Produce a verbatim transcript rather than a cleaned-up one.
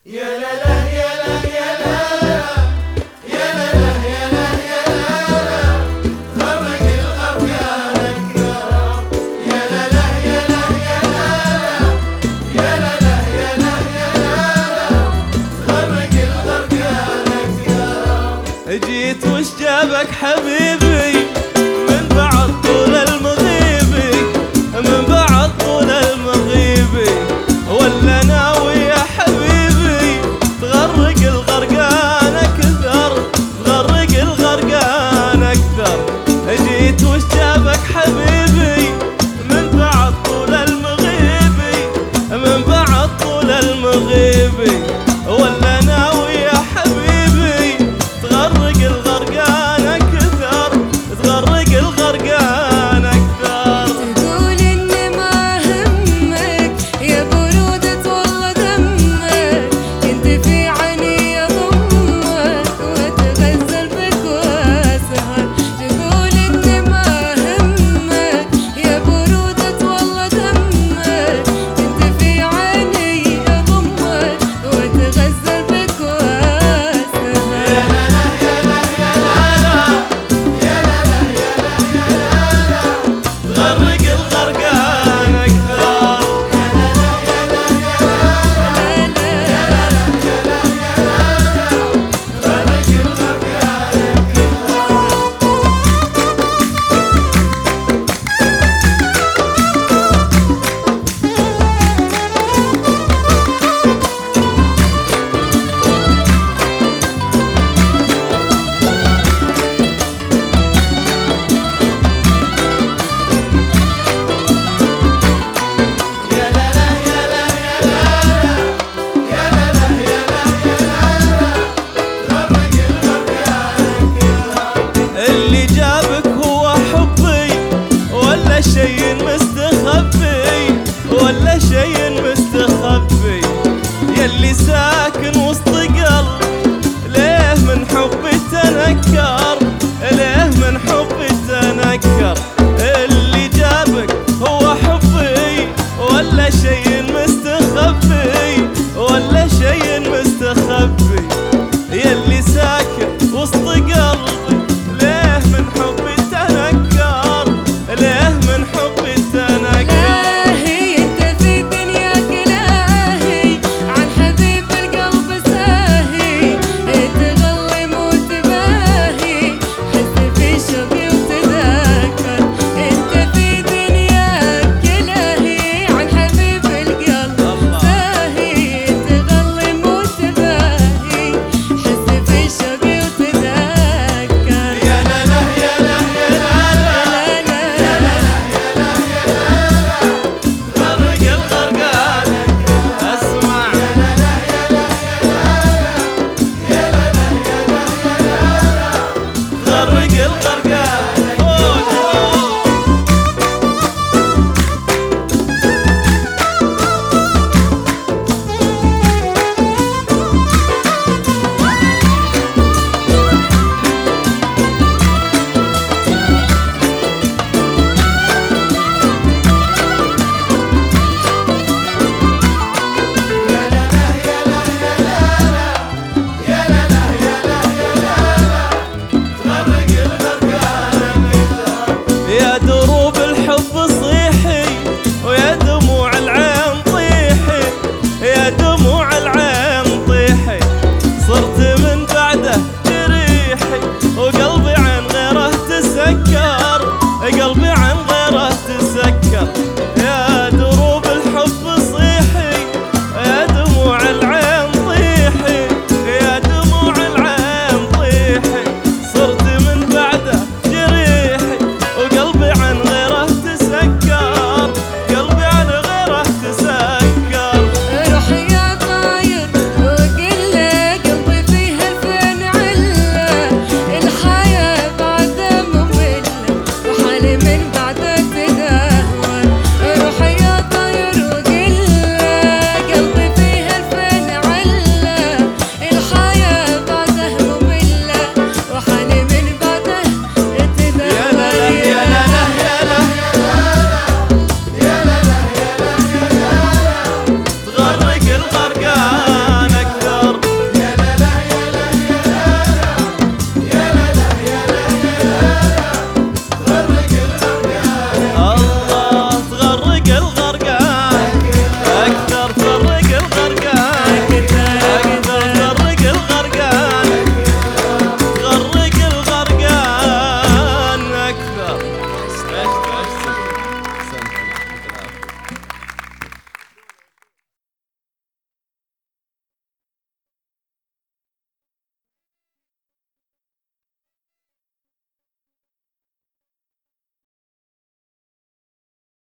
يا لا لا يا لا يا لا يا لا لا يا لا يا لا غرق الغرقان الكرام يا لا لا يا لا يا لا يا لا لا يا لا يا لا غرق الغرقان الكرام. جيت وش جابك حبيبي من بعد طول المغيبي، من بعد طول المغيبي ولا ناوي يا حبيبي تغرق الغرقان اكثر، تغرق الغرقان اكثر. جيت وش جابك حبيبي من بعد طول المغيبي، من بعد طول المغيبي ولا ناوي يا حبيبي تغرق الغرقان اكثر، تغرق الغرقان اكثر. تقول اني ما همك يا برودة والله دمك، كنت في عيني اضمك واتغزل بك واسهر. تقول اني ما همك يا برودة والله دمك، كنت في عيني اضمك واتغزل بك واسهر. تغرق الغرقان اكثر. اللي جابك هو حبي ولا شيء مستخبي، ولا شيء مستخبي؟ يلي ساكن